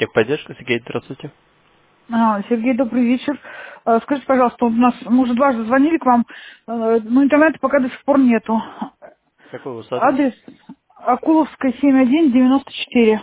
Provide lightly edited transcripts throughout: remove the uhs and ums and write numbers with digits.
Техподдержка, Сергей, здравствуйте. Сергей, добрый вечер. Скажите, пожалуйста, вот у нас, мы уже дважды звонили к вам, но интернета пока до сих пор нету. Какой у вас адрес? Адрес Акуловская, 7194.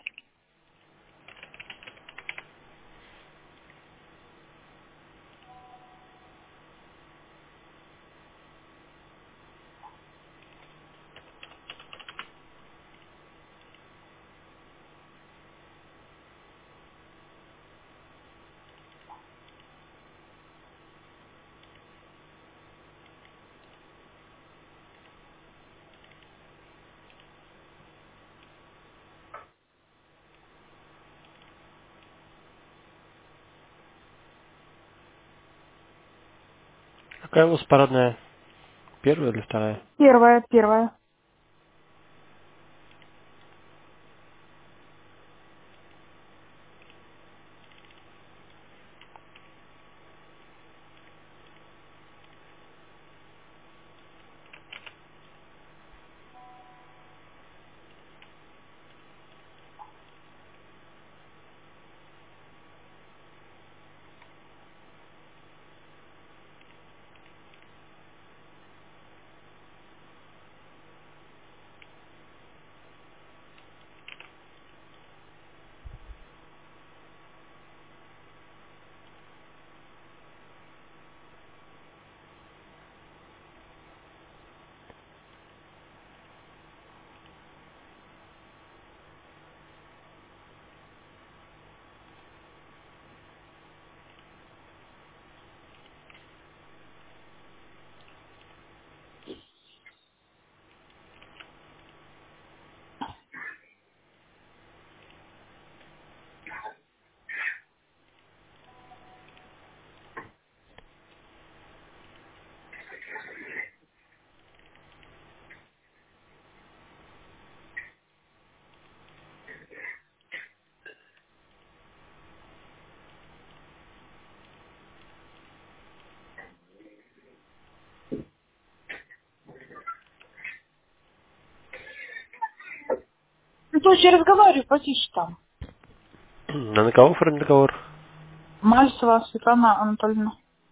Какая у вас парадная? Первая или вторая? Первая. Ну, то есть я разговариваю, потише там. А на кого оформлен договор? Мальцева Светлана Анатольевна.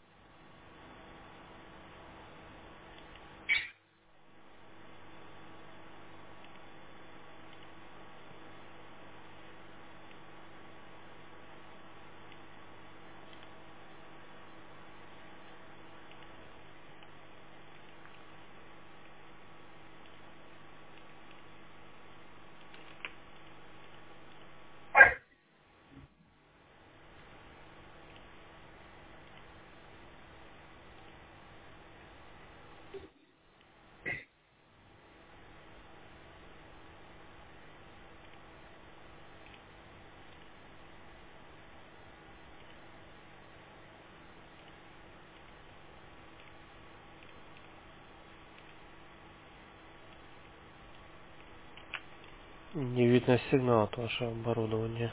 Не видно сигнала от вашего оборудования.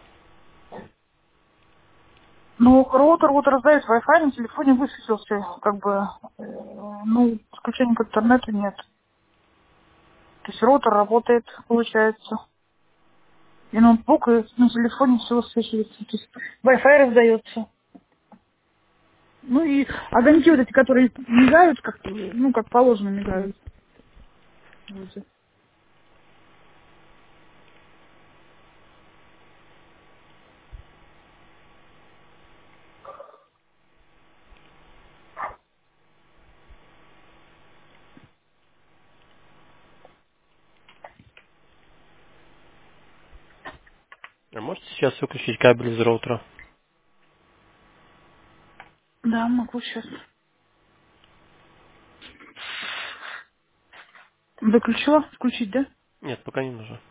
Ну, роутер вот раздает Wi-Fi, на телефоне высветился, как бы, ну, подключения к интернету нет. То есть роутер работает, получается. И ноутбук, и на телефоне все высвечивается. То есть Wi-Fi раздается. Ну и огоньки вот эти, которые мигают, как, ну, как положено мигают. Вроде. А можете сейчас выключить кабель из роутера? Да, могу сейчас. Выключила? Включить, да? Нет, пока не нужно.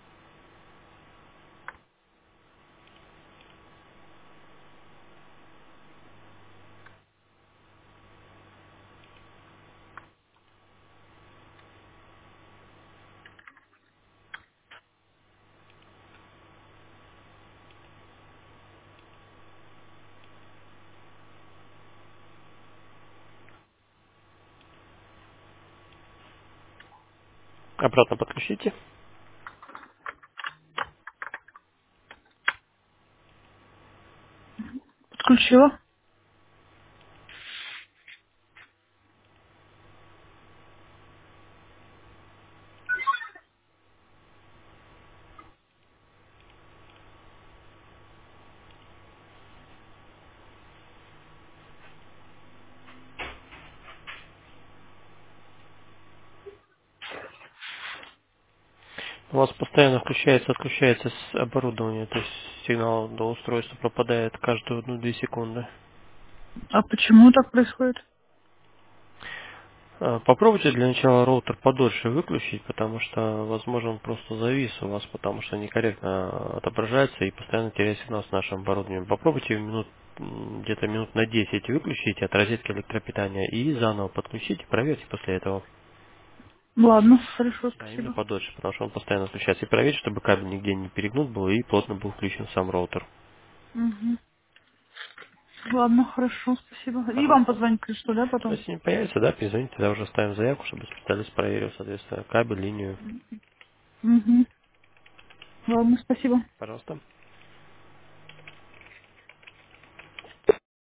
Обратно подключите. Подключила. У вас постоянно включается, отключается оборудование, то есть сигнал до устройства пропадает каждую 1-2 секунды. А почему так происходит? Попробуйте для начала роутер подольше выключить, потому что, возможно, он просто завис у вас, потому что некорректно отображается и постоянно теряет сигнал с нашим оборудованием. Попробуйте где-то минут на 10 выключите от розетки электропитания и заново подключите, проверьте после этого. Ладно, хорошо, Да, именно спасибо. подольше, потому что он постоянно отключается. И проверьте, чтобы кабель нигде не перегнут был и плотно был включен сам роутер. Угу. Ладно, хорошо, спасибо. И вам Пожалуйста. позвонить, что, да, Ну, потом? если не появится, да, перезвоните, тогда уже ставим заявку, чтобы специалист проверил, соответственно, кабель, линию. Угу. Ладно, спасибо. Пожалуйста.